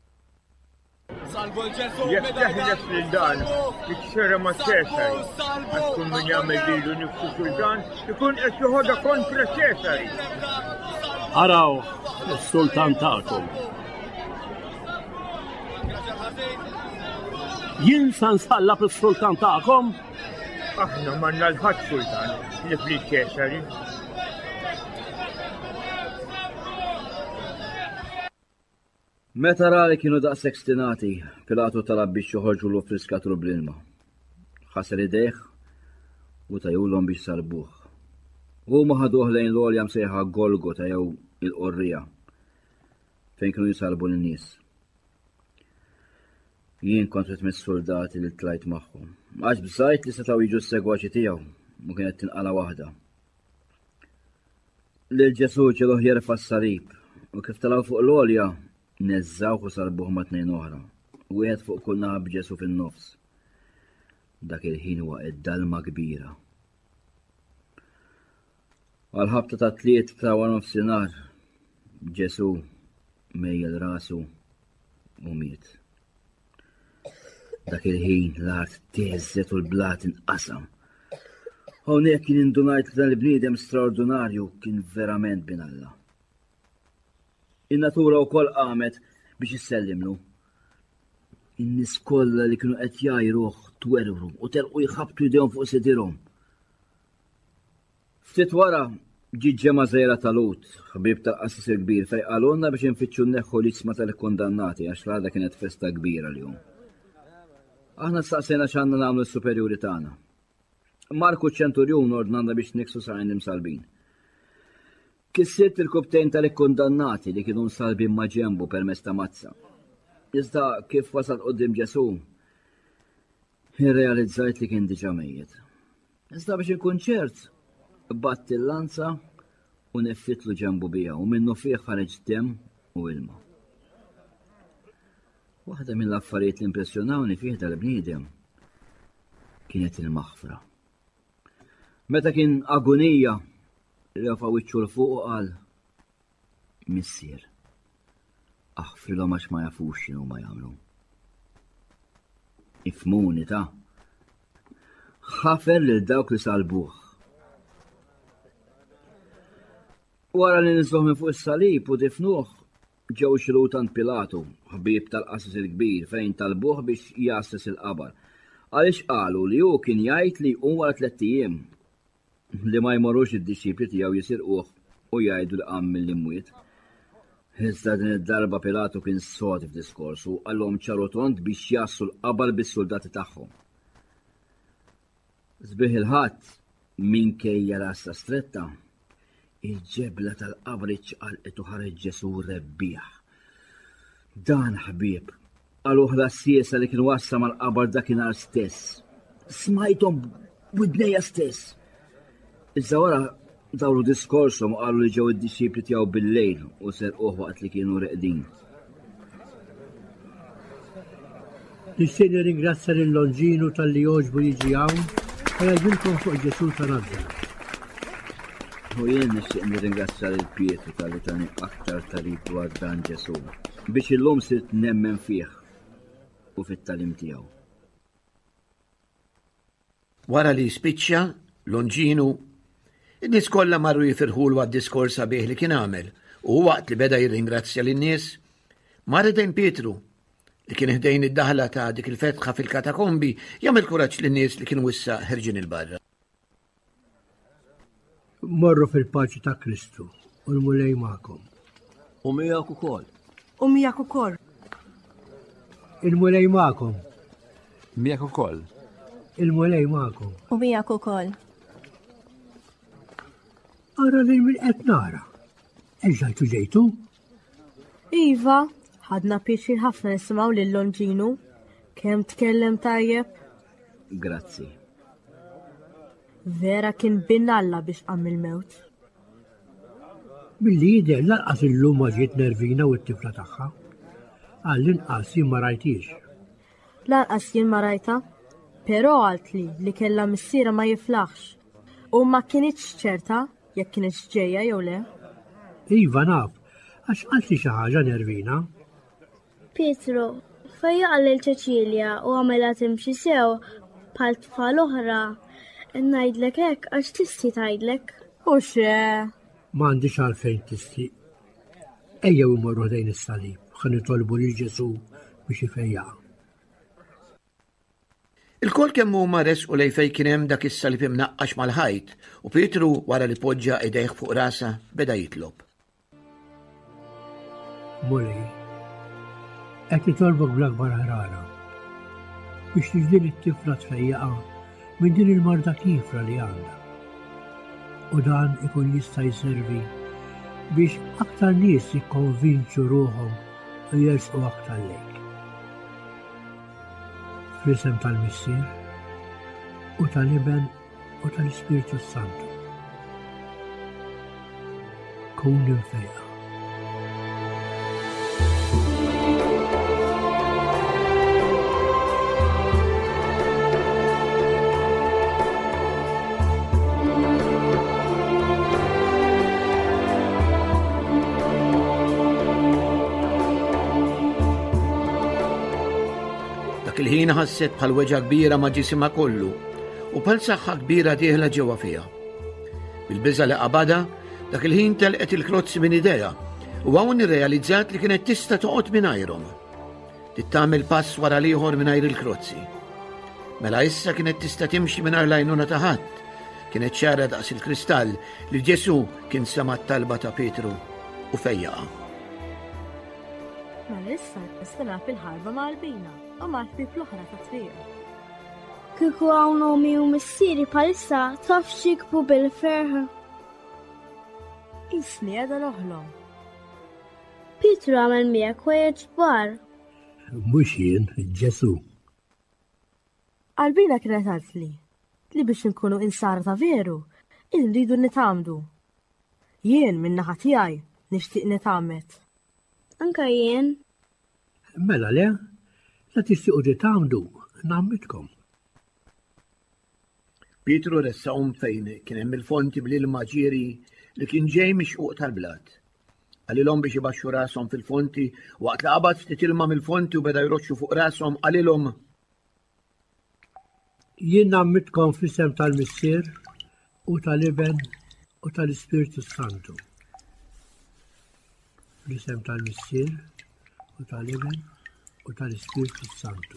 Jekk teħles lil dan, jitkxera ma' Ċesari, għax kun min jagħmel lilu nifsu sultan, ikun qed joħodha kontra Ċesari. Araw, is-sultan tagħkom. Jien sa nsallab is-sultan tagħkom? Aħna manna l-ħadd sultan li fli Ċesari. Meta ra li kienu daqshekk stinati, Pilatu talab biex joħorġulu fl-iskatru bl-ilma. Ħasar idejh u tajulhom biex salbuh. Huma ħaduh lejn l-għolja msejħa Golgota jew il-qorrija fejn kienu jisalbu lin-nies. Jien kont qed mis-soldati li tlajt magħhom. Għax bżajt li setgħu jiġu s-segwaċi tiegħu u kienet tinqala waħda. Lil Ġesu ġeluh jerfa' s-sarib u kif talgħu fuq l-għolja neżżawh u salbuh ma' tnejn oħra. Wieħed fuq kull naħa b'Ġesu fin-nofs. Dak il-ħin huwa id-dalma kbira. Għal-ħabta ta' tliet ta' wara nofsinhar Ġesu mejjel rasu u miet. Dak il-ħin l-art teżżet u l-blat inqasam. Hawnhekk kien indunajt li dan il-bniedem straordinarju kien verament bin Alla. In-natura wkoll qamet biex issellimlu. In-nies kollha li kienu qed jgħajruh twerru u telqu jħabbtu jdejhom fuq sidirhom. Ftit wara ġiet ġemma żgħira ta' Lut, ħbieb tal-qasis il-kbir fejn qalulna biex infittxu nneħħu l-isma tal-ikkundannati għax l-għada kienet festa kbira l-jum. Aħna staqsejna x'għandna nagħmlu s-superjuri tagħna. Marku ċenturjun ordnanna biex niksu sarajn imsalbin. Kissiet il-kubtejn tal-ikkundannati li kienu msalbin ma' ġenbu permezz ta' mazza. Iżda kif wasal qudiem Ġesu, irrealizzajt li kien diġà mejjed. Iżda biex inkun ċert, batti l-lanza u neffitlu ġenbu bija u minnu fih ħareġ dem u ilma. Waħda mill-affarijiet li impressjonawni fih tal-bniedem kienet il-maħfra. Meta kien agonija refa' wiċċu l-fuq u qal Missier, aħfrilhom għax ma jafux x'inhu ma jagħmlu. Ifmuni ta' ħafer lil dawk li salbuh. Wara li nizluh minn fuq is-salib u difnuh, ġew xilu tant Pilatu, ħbieb tal-Qasis il-Kbir fejn talbuh biex jasses il-qabar. Għaliex qalu li hu kien jgħid li jqum wara tliet ijiem li ma jmorrux id-disċipli tiegħu jisirquh u jgħidu li qam mill-imwiet. Iżda din id-darba Pilatu kien sodi f'diskorsu għallhom ċaru tont biex jassu l-qabar bis-soldati tagħhom. Sbieħ il-ħadd minkejja rassa stretta, il-ġebla tal-qabr iċċaqalqet u ħareġ Ġesu rebbieħ. Dan ħbieb, għal oħra siesa li kien wassa mal-qabar dakinhar stess. Smajthom b'widnejja stess. Iżda wara dawru diskorshom qalu li ġew id-disċipli tiegħu bil-lejl u serquh waqt li kienu reqdin. Nixtieq nirringrazzja lil Lonġinu tal-li jogħġbu jiġi hawn u jgħidilkom fuq Ġesu ta' Nażaret. U jien nixtieq nirringrazzja lil Pietru tal-li tani aktar tarif dwar dan Ġesu biex illum sirt nemmen fih u fit-talim tiegħu. Wara li spiċċa, Lonġinu, id-nies kollha marru jifirħulu għad-diskors sabiħ li kien għamel u waqt li beda jirringrazzja lin-nies, mar ħdejn Pietru li kien ħdejn id-daħla ta' dik il-fetħa fil-katakombi jagħmel kuraġġ lin-nies li kienu wissa ħerġin il-barra. Morru fil-paċi ta' Kristu u l-mulej magħkom. U miegħek ukoll. U miegħek ukoll. Il-mulej magħkom. Miegħek ukoll. Il-mulej magħkom. U miegħek ukoll. Ara lil min qed nara. Eġġajtu ġejtu? Iva, ħadna pjaċir ħafna nisimgħu lil Lonġinu. Kemm tkellem tajjeb? Grazzi. Vera kien binnalla biex qam il-mewt. Billi jidher lanqas illum ma ġiet Nervina u t-tifla tagħha. Għall-inqas jien ma rajtix. Lanqas jien ma rajta, però għalt li li kellha missiera ma jiflaħx. U ma kienitx ċerta jekk kienx ġejja jew le. Iva naf, għax qalt li xi ħaġa Nervina. Pietru, fejja qal il-Ċeċilja u għamela timxi sew bħal tfal oħra. Najdlek hekk għax tisti tgħidlek. U xe? M'għandix għalfejn tisti. Ejjew imorru ħdejn is-salib, ħa nitolbu lil Ġesu biex ifejjaha. Il-kol kemm huma resqu lejn fejn kien hemm dak is-salib imnaqqax mal-ħajt u Pietru wara li poġġa idejh fuq rasa beda jitlob. Mulej, qed nitolbok bl-akbar ħrara biex tiġdin it-tifla tfejjaqa minn din il-marda kifra li għandha. U dan ikun jista' jservi biex aktar nies jikkonvinċu ruhom u jersqu aktar lejk. Fl-isem tal-Missier u tal-Iben u tal-Ispiritu Santu. Kun infejqa. Il-ħin ħasset bħal weġa kbira ma' ġisimha kollu u bħal saħħa kbira dieħla ġewwa fiha. Bil-biża' li qabada, dak il-ħin telqet il-krozzi minn idejha u hawn irrealizzat li kienet tista' toqgħod mingħajrhom. Tittamel pass wara l-ieħor mingħajr il-krozzi. Mela issa kienet tista' timxi mingħajr l-għajnuna ta' ħadd. Kienet ċara daqs il-kristall li Ġesu kien sema' t-talba ta' Pietru u fejjaqa. Mela issa nistenna fil-ħarba mal-bina u mal-ħbieb l-oħra ta' triq. Kieku hawn ommi u missieri bħalissa taf x'jikbu bil-ferħ. Isni qiegħda noħlom. Pietru għamel miegħek wejjeġ kbar. Mhux jien, Ġesu. Qalbina kienet għadli li biex inkunu insara ta' veru, irridu nitamdu. Jien minn naħa tiegħi nixtieq nitamet. Anka jien. Mela le, la tixtiequ titamdu, nammitkom. Pietru ressaqhom fejn kien hemm il-fonti bl-ilma ġieri li kien ġej mixquq tal-blat. Għalilhom biex ibaxxu rashom fil-fonti waqt li qabad ftit ilma mill-fonti u beda jroċċu fuq rashom għalilhom. Jien nammitkom fl-isem tal-Missier u tal-Iben u tal-Ispiritu Santu. Fl-isem tal-Missier u tal-Iben u tal-Ispiritu Santu.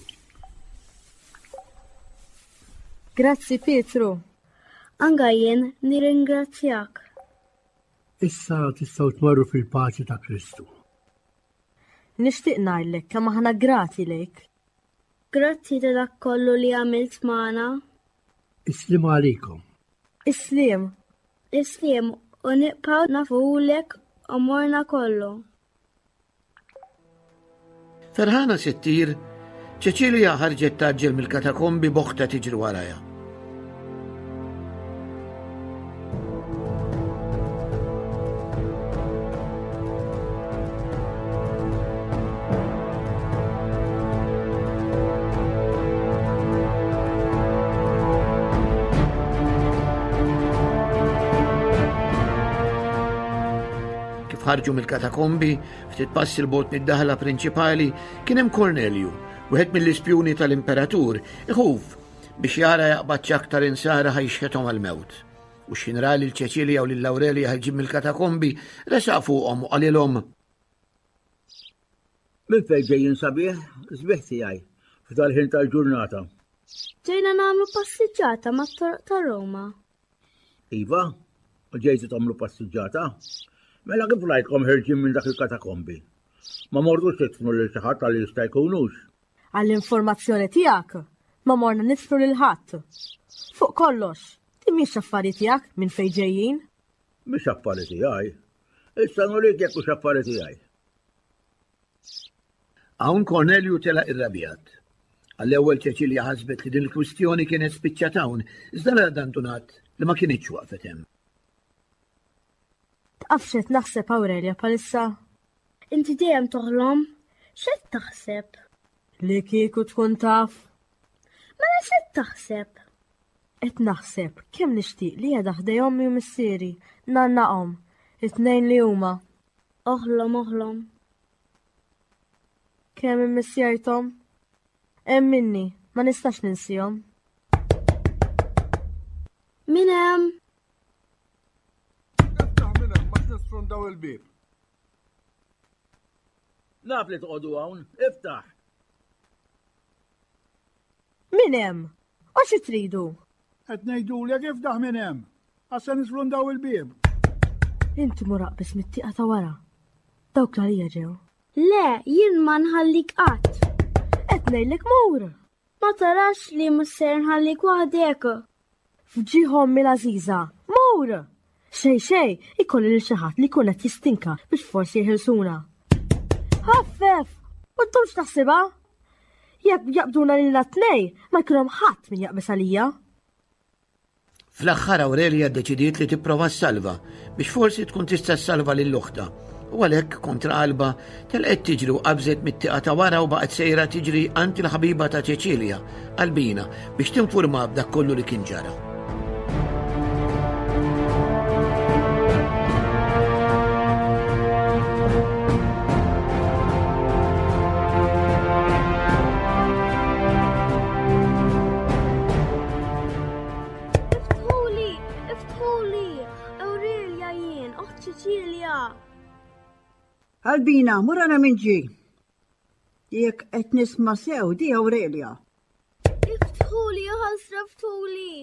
Grazzi Pietru. Anka jien nirringrazzjak. Issa tistgħu tmorru fil-paċi ta' Kristu. Nixtieq ngħidlek kemm aħna grati lejk. Grazzi ta' dak kollu li għamilt magħna. Islim għalikom. Islim. Islim u niqpaw nafulek amorna kollu. Ferħana sittir, Ċeċilja ħarġet taġġel mill-katakombi boħta tiġri waraja. ħarġu mill-katakombi, ftit passi l-bot mid-daħla prinċipali, kien hemm Kornelju, wieħed mill-ispjuni tal-imperatur, iħuf biex jara jaqbad aktar insara ħajxħethom għal-mewt. U x'inrali l-Ċeċilja u lill-Awrelja ħarġin mill-katakombi resaq fuqhom u qalilhom. Min fejn ġejjin sabiħ, sbieħ tiegħi, f'dal-ħin tal-ġurnata. Ġejna nagħmlu passiġġata mat-toroq ta' Roma. Iva, u ġejtu tagħmlu passiġġata? Mela kif rajtkom ħirġin minn dak il-katakombi? Ma mordux titfnu lil xi ħadd għal jista' jkunux. Għall-informazzjoni tiegħek ma morna nitfru lil ħadd. Fuq kollox, din mhix affarijiet tiegħek minn fejn ġejjin? Mhix affarijiet tiegħi. Issa nurik jekk hux affarijiet tiegħi. Hawn Kornelju telaq irrabjat. Għall-ewwel Ċeċilja ħasbet li din il-kwistjoni kienet spiċċat hawn, iżda l-għadantunat li ma kienitx waqfet hemm. Tqafxet naħseb Awrelja palissa. Inti dejjem toħlom? X'qed taħseb? Li kieku tkun taf? Mela x'qed taħseb? Qed naħseb kemm nixtieq li qiegħda ħdej ommi u missieri, nannaqhom, it-tnejn li huma. Oħlom oħlom. Kemm immissiertom? Hemm minni, ma nistax ninsihom. Min hemm? Daw il-bib. Naf li tqogħdu hawn, iftaħ. Min hemm? U xi tridu? Qed ngħidulek iftaħ min hemm. Għassa nisfru daw il-bib. Inti muraqbis mit-tieqa ta' wara. Dawk l-għalija ġew. Le, jien ma nħallik qatt. Qed ngħidlek mur. Ma tarax li musser nħallik waħdek. Fġieħhom mill-Aziza. Mur! Xej xej, ikolli li xi ħadd li jkun qed jistinka biex forsi jħilsuna. Ħaffef! U ntomx taħsibha? Jekk jaqbduna lilna t-tnej, ma jkunhom ħadd min jaqbes għalija. Fl-aħħar Awrelja ddeċidiet li tipprova ssalva biex forsi tkun tista' ssalva lill-uħta. U għalhekk kontra qalba telqet tiġri u qabżet mit-tieqa ta' wara u baqgħet sejra tiġri anti l-ħabiba ta' Ċeċilja, Albina, biex tinfurma b'dak kollu li kien ġara. Albina, murana minn ġi. Jek qed nisma' sew di Awrelja. Iftħuli, ħasra ftħuli.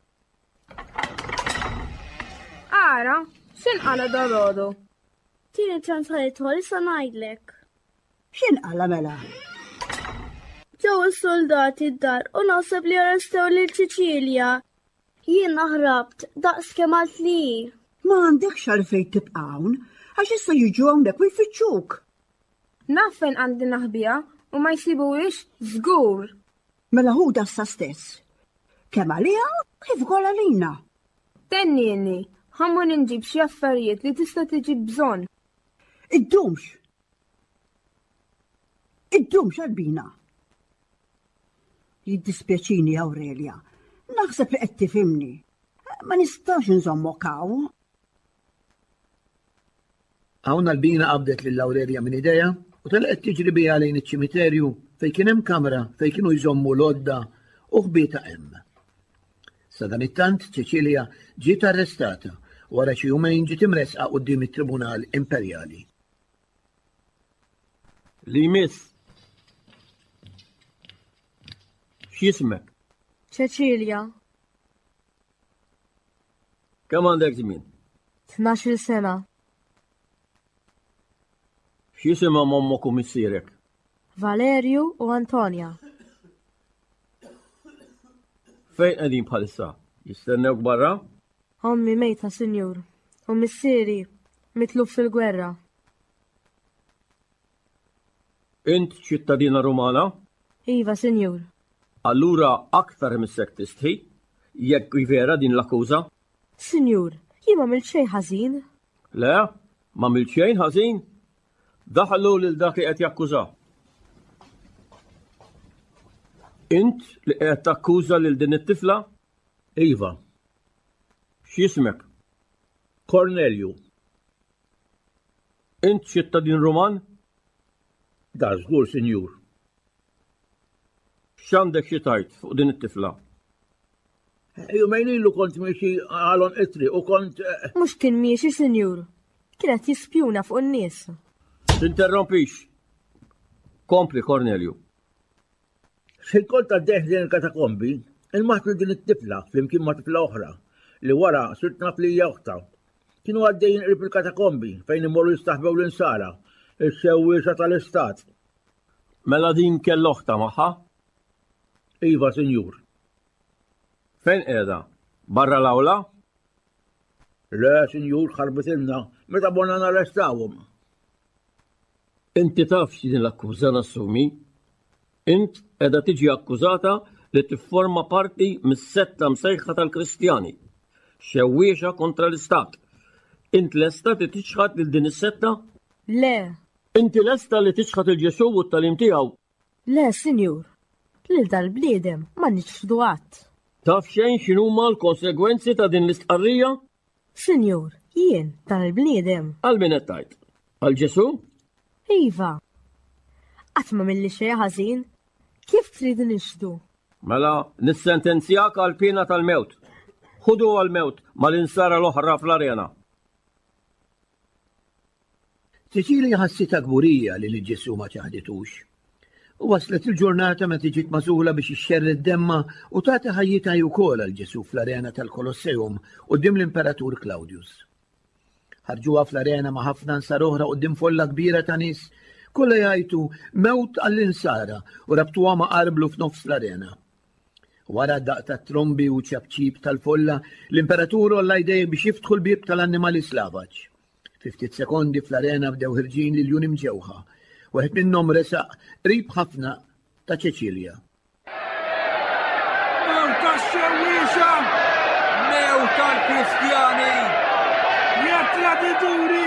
Ara, x'inqala dalodu? Tieni ċans ħalitħol issa ngħidlek. X'inqala mela? Ġew is-soldati d-dar u naħseb li arrestew lil Ċeċilja. Jien naħrabt daqs kemm għalt li. Ma għandekx għalfejn tibqa' hawn. Għax issa jiġu hawnhekk u jfittxuk. Naf fejn għandi naħbija u ma jsibuhiex żgur. Mela hu dassa stess. Kemm għaliha kif ukoll għalina. Tennieni, ħammur inġib xi affarijiet li tista' tiġib bżonn. Iddumx. Iddumx Albina. Jiddispjaċini Awrelja. Naħseb li qed tifhimni. Ma nistax inżommok hawn. Hawn Albina qabdet lill-Awrelja minn idejha u telqet tiġri biha lejn iċ-ċimiterju fejn kien hemm kamra fejn kienu jżommu l-odda u ħbieta hemm. Sa dan it-tant Ċeċilja ġiet arrestata wara xi jumejn ġiet imresqa quddiem it-Tribunal Imperjali. Li miss. X'jismek? ċeċilja. Kemm għandek żmien? tnax-il sena. X'jisimha mommok u missierek? Valerju u Antonja. Fejn qegħdin bħalissa? Jistennewk barra? Ommi mejta, sinjur. U missieri mitlub fil-gwerra. Int ċittadina Rumana? Iva, sinjur. Allura aktar missek tistħi? Jekk vera din l-akkuża? Sinjur, jien ma mill xejn ħażin. Le, ma mill xejn ħażin? Daħlu lil dak li qed jakkuża. Int li qed takkuża lil din it-tifla? Iva. X'jismek? Cornelju. Int ċittadin Ruman? Da żgur, sinjur. X'għandek xi tajt fuq din it-tifla? Jumejn ilu kont miexi għalon itri u kont... Mhux kien miexi, sinjur. Kienet jispjuna fuq in-nies. Tinterrompix. Kompli, Cornelju. Xil-kont għaddeħ din il-katakombi, il-maħtlu din it-tifla flimkien ma' tifla oħra li wara sirt naf li joħta. Kienu għaddejjin qrib il-katakombi fejn imorru jistaħbew l-insara, il-sewwiexa tal-istat. Mela din kell oħta magħha? Iva, sinjur. Fejn qiegħda? Barra l-awla? Le, sinjur, ħarbitilna meta bonna narrestawhom. Inti taf x'din l-akkuża nassumi? Int qiegħda tiġi akkużata li tifforma parti mis-setta msejħa tal-Kristjani. Xewwiexa kontra l-Istat. Int lesta li tiċħad lil din is-setta? Le. Inti lesta li tiċħad il-Ġesu u t-talim tiegħu? Le, sinjur. Lil dal-bliedem ma nixfdu qatt. Taf xejn x'inhuma l-konsegwenzi ta' din l-istqarrija? Sinjur, jien dal-bliedem. Għal min qed tgħid? Għal Ġesu? Iva. Qatt ma milli xejn ħażin. Kif tridu nixdu? Mela nissentenzjak għal pena tal-mewt. Ħudu għal-mewt mal-insara l-oħra fl-arena. Ċeċilja ħassita kburija li l-Ġesu ma ċaħditux. U waslet il-ġurnata meta ġiet magħżula biex ixxerri d-demma u tagħti ħajjita wkoll għal Ġesu fl-arena tal-Kolosseum quddiem l-Imperatur Claudius. Ħarġuha fl-arena ma' ħafna nsar oħra quddiem folla kbira ta' nies kollha jgħidu mewt għall-insara u rabtuha ma' qarblu f'nofs l-arena. Wara d-daq ta' trombi u ċabċib tal-folla, l-Imperatur olla jdej biex jiftħu l-bib tal-annimali slavaġ. Fiftit sekondi fl-arena bdew ħirġin lil jun imġewħa. Waħed minnhom resaq qrib ħafna ta' Ċeċilja. Mew tax-xewwiexa! Mew tal-Kristjani! Ja tradituri!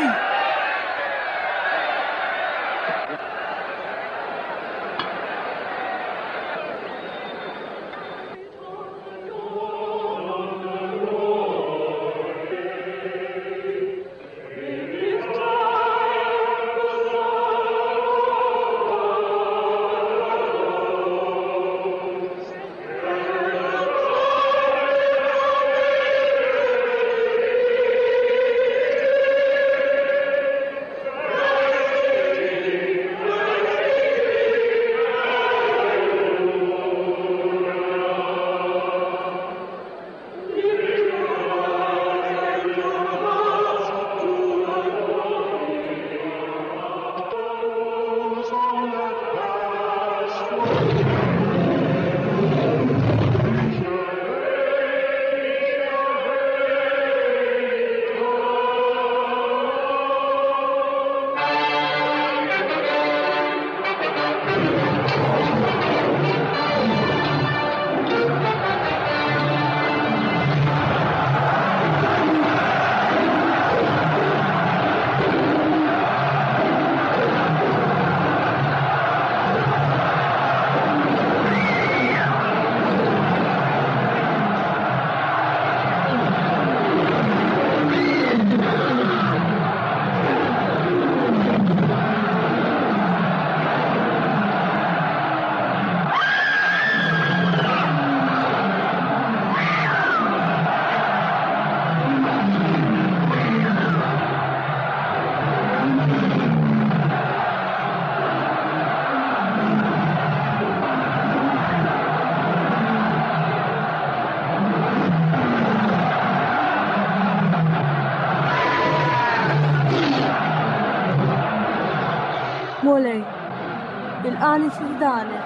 Molej, il-qani fiħdanek.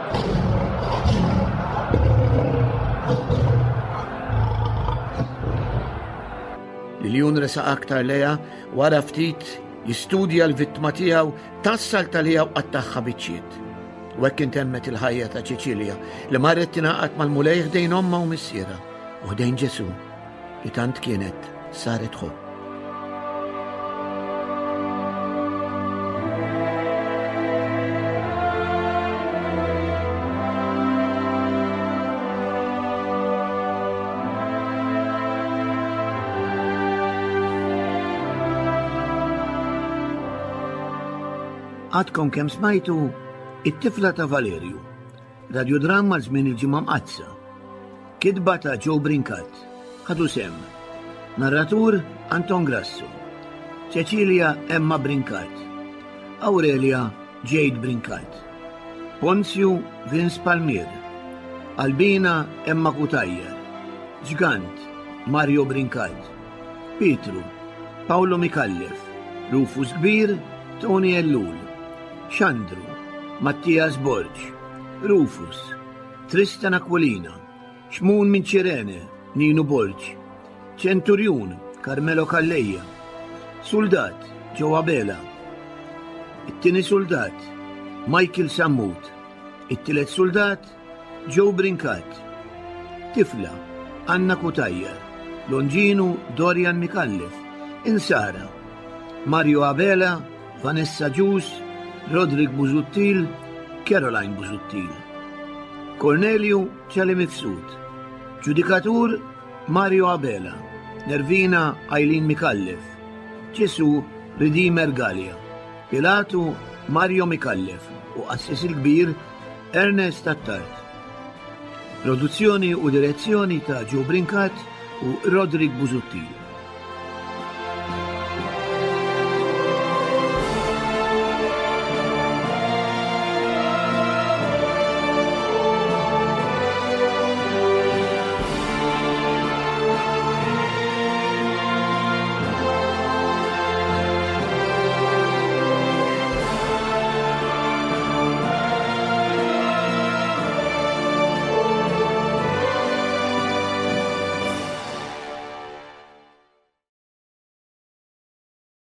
Liljun resa aktar leja wara ftit jistudja l-vittma tiegħu tassal tal-hija u qattaħħa biċċiet. U hekk intemmet il-ħajja ta' Ċeċilja li marret tingħaqad mal-mulej ħdejn omma u missiera u ħdejn Ġesu li tant kienet saret ħobb. Għadkom kem smajtu It-tifla ta' Valerju, radiodramma żmien il-ġimgħa mqazza, kitba ta' Joe Brinkat, ħadu sem, narratur Anton Grasso, Ċeċilja Emma Brinkat, Aurelia Jade Brinkat, Ponzju Vince Palmier, Albina Emma Kutajjar, Ġgant Mario Brinkat, Pietru Paolo Mikallef, Rufus Kbir Tony Ellul, Xandru Mattias Borġ, Rufus, Tristan Aquilina, Xmun minn Ċirene, Ninu Borġ, Ċenturjun, Carmelo Calleja, Soldat, Joe Abela, it-tieni soldat, Michael Sammut, it-tielet soldat, Joe Brinkat, tifla, Anna Kutajjar, Longinu Dorian Mikallef, Insara, Mario Abela, Vanessa Ġus, Rodrik Buzuttil, Caroline Buzuttil. Cornelio Ċali Mifsud. Ġudikatur Mario Abela. Nervina Eileen Mikallef. Ġesu Ridimer Gallia. Pilatu Mario Mikallef. U Assis il-Kbir Ernest Tattart. Produzzjoni u direzzjoni ta' Joe Brinkat u Rodrik Buzuttil.